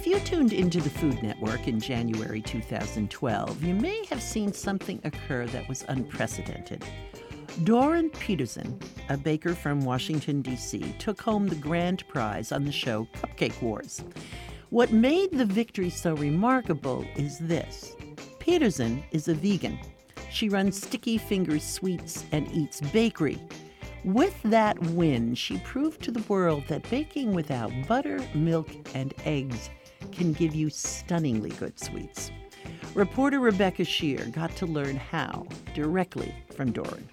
If you tuned into the Food Network in January 2012, you may have seen something occur that was unprecedented. Doran Peterson, a baker from Washington, D.C., took home the grand prize on the show Cupcake Wars. What made the victory so remarkable is this. Peterson is a vegan. She runs Sticky Fingers Sweets and eats bakery. With that win, she proved to the world that baking without butter, milk, and eggs can give you stunningly good sweets. Reporter Rebecca Shear got to learn how directly from Doran.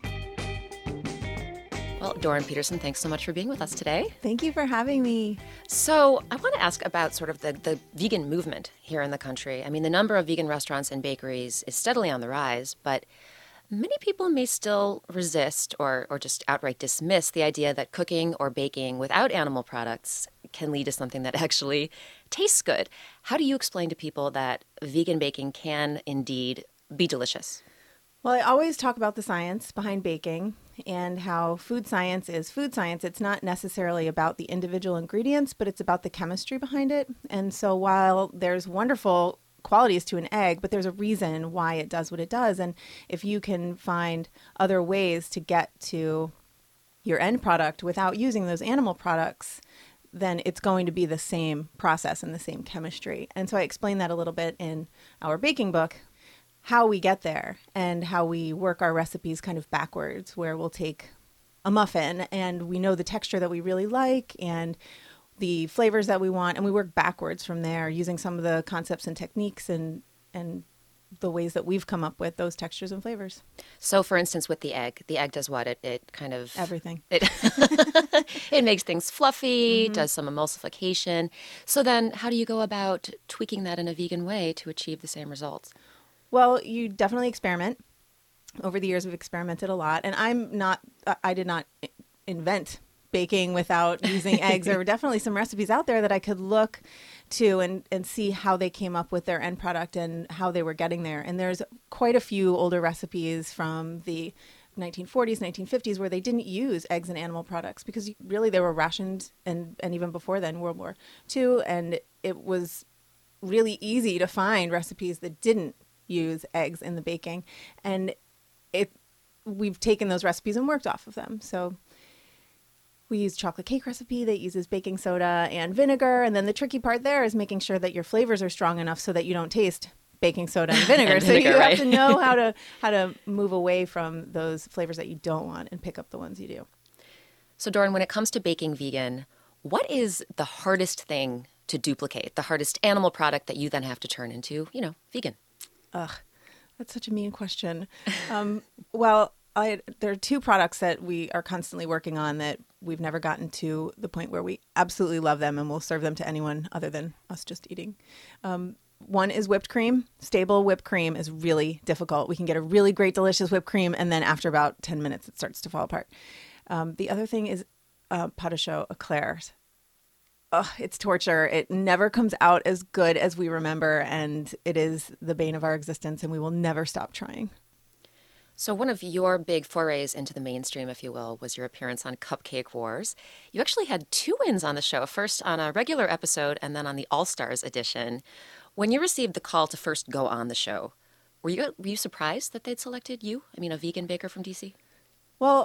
Well, Doran Peterson, thanks so much for being with us today. Thank you for having me. So I want to ask about sort of the vegan movement here in the country. I mean, the number of vegan restaurants and bakeries is steadily on the rise, but many people may still resist or just outright dismiss the idea that cooking or baking without animal products can lead to something that actually tastes good. How do you explain to people that vegan baking can indeed be delicious? Well, I always talk about the science behind baking and how food science is food science. It's not necessarily about the individual ingredients, but it's about the chemistry behind it. And so while there's wonderful qualities to an egg, but there's a reason why it does what it does. And if you can find other ways to get to your end product without using those animal products, then it's going to be the same process and the same chemistry. And so I explain that a little bit in our baking book, how we get there and how we work our recipes kind of backwards, where we'll take a muffin and we know the texture that we really like and the flavors that we want, and we work backwards from there using some of the concepts and techniques and the ways that we've come up with those textures and flavors. So, for instance, with the egg does what? It kind of... Everything. It makes things fluffy, Mm-hmm. does some emulsification. So then how do you go about tweaking that in a vegan way to achieve the same results? Well, you definitely experiment. Over the years, we've experimented a lot. And I did not invent baking without using eggs. There were definitely some recipes out there that I could look to and see how they came up with their end product and how they were getting there. And there's quite a few older recipes from the 1940s, 1950s where they didn't use eggs and animal products because really they were rationed, and even before then, World War II. And it was really easy to find recipes that didn't use eggs in the baking. And we've taken those recipes and worked off of them. So we use chocolate cake recipe that uses baking soda and vinegar. And then the tricky part there is making sure that your flavors are strong enough so that you don't taste baking soda and vinegar. So you have to know how to move away from those flavors that you don't want and pick up the ones you do. So Doran, when it comes to baking vegan, what is the hardest thing to duplicate, the hardest animal product that you then have to turn into, vegan? Ugh, that's such a mean question. Well, there are two products that we are constantly working on that we've never gotten to the point where we absolutely love them and we'll serve them to anyone other than us just eating. One is whipped cream. Stable whipped cream is really difficult. We can get a really great, delicious whipped cream, and then after about 10 minutes, it starts to fall apart. The other thing is pot de choux eclairs. It's torture. It never comes out as good as we remember, and it is the bane of our existence, and we will never stop trying. So one of your big forays into the mainstream, if you will, was your appearance on Cupcake Wars. You actually had 2 wins on the show, first on a regular episode and then on the All-Stars edition. When you received the call to first go on the show, were you surprised that they'd selected you? I mean, a vegan baker from D.C.? Well,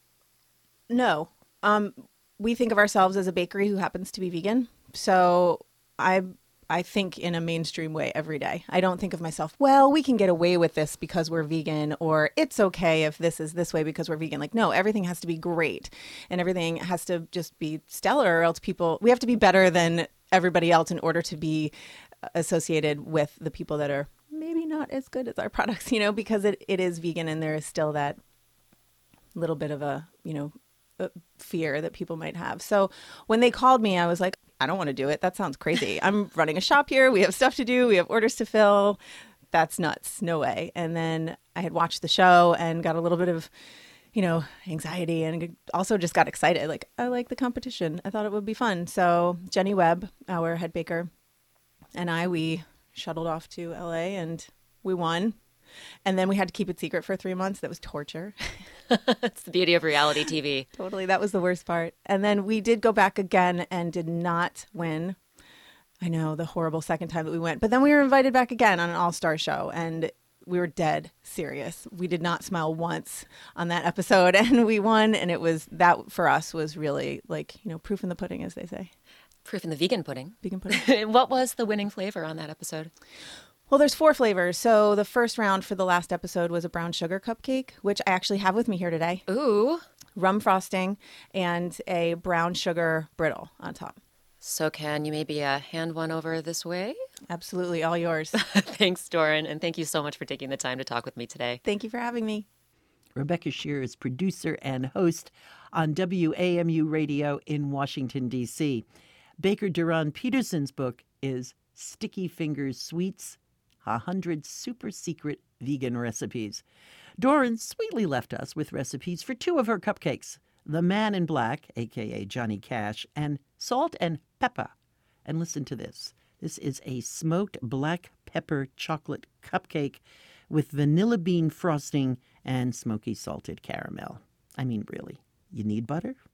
no. We think of ourselves as a bakery who happens to be vegan. So I think in a mainstream way every day. I don't think of myself, well, we can get away with this because we're vegan, or it's okay if this is this way because we're vegan. Like, no, everything has to be great and everything has to just be stellar, or else we have to be better than everybody else in order to be associated with the people that are maybe not as good as our products, because it is vegan and there is still that little bit of a fear that people might have. So when they called me, I was like, I don't want to do it. That sounds crazy. I'm running a shop here. We have stuff to do. We have orders to fill. That's nuts. No way. And then I had watched the show and got a little bit of, anxiety, and also just got excited. Like, I like the competition. I thought it would be fun. So Jenny Webb, our head baker, and we shuttled off to LA and we won. And then we had to keep it secret for 3 months. That was torture. That's the beauty of reality TV. Totally. That was the worst part. And then we did go back again and did not win. I know, the horrible second time that we went. But then we were invited back again on an all-star show, and we were dead serious. We did not smile once on that episode, and we won. And it was, that for us was really like, proof in the pudding, as they say. Proof in the vegan pudding. Vegan pudding. What was the winning flavor on that episode? Well, there's 4 flavors. So the first round for the last episode was a brown sugar cupcake, which I actually have with me here today. Ooh. Rum frosting and a brown sugar brittle on top. So can you maybe hand one over this way? Absolutely. All yours. Thanks, Doran. And thank you so much for taking the time to talk with me today. Thank you for having me. Rebecca Sheir is producer and host on WAMU Radio in Washington, D.C. Baker Doran Peterson's book is Sticky Fingers Sweets, 100 Super Secret Vegan Recipes. Doran sweetly left us with recipes for 2 of her cupcakes, the Man in Black, a.k.a. Johnny Cash, and Salt and Pepper. And listen to this. This is a smoked black pepper chocolate cupcake with vanilla bean frosting and smoky salted caramel. I mean, really, you need butter?